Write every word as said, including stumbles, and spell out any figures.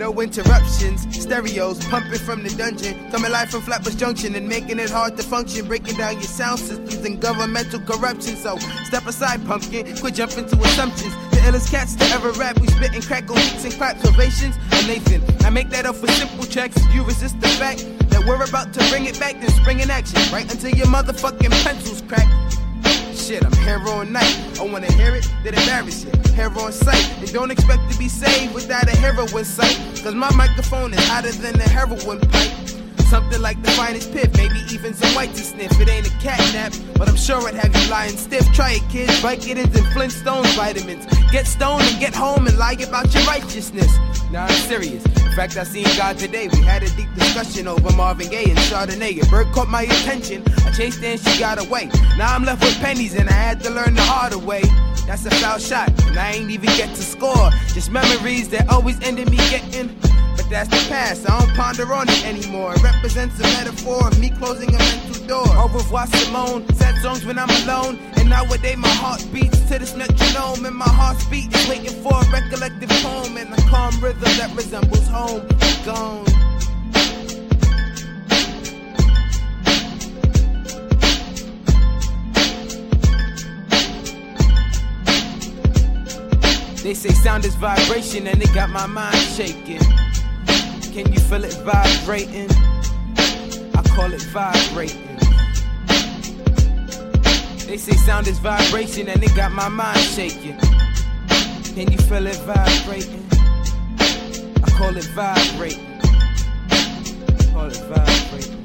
no interruptions. Stereos pumping from the dungeon, coming live from Flatbush Junction and making it hard to function, breaking down your sound systems and governmental corruption. So step aside, pumpkin, quit jumping to assumptions. The illest cats to ever rap, we spit and crack on beats and claps, ovations. And Nathan, I make that up for simple checks. If you resist the fact that we're about to bring it back, then spring in action, right until your motherfucking pencils crack. Shit, I'm here all night. I wanna hear it, then embarrass you. Here on sight, and don't expect to be saved without a heroin sight. Cause my microphone is hotter than a heroin pipe. Something like the finest pip, maybe even some white to sniff. It ain't a catnap, but I'm sure I'd have you lying stiff. Try it, kids, Vicodins and Flintstones vitamins. Get stoned and get home and lie about your righteousness. Nah, I'm serious. In fact, I seen God today. We had a deep discussion over Marvin Gaye and Chardonnay. A bird caught my attention. I chased her and she got away. Now I'm left with pennies and I had to learn the harder way. That's a foul shot, and I ain't even get to score. Just memories that always ended me getting. But that's the past, I don't ponder on it anymore. It represents a metaphor of me closing a mental door. Au revoir Simone, sad songs when I'm alone. And nowadays my heart beats to this metronome. And my heart's beat is waiting for a recollective poem. And a calm rhythm that resembles home. Gone. They say sound is vibration and it got my mind shaking. Can you feel it vibrating? I call it vibrating. They say sound is vibration and it got my mind shaking. Can you feel it vibrating? I call it vibrating. I call it vibrating.